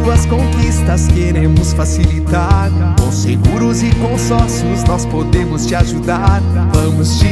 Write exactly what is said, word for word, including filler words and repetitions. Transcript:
suas conquistas queremos facilitar. Com seguros e consórcios nós podemos te ajudar. Vamos te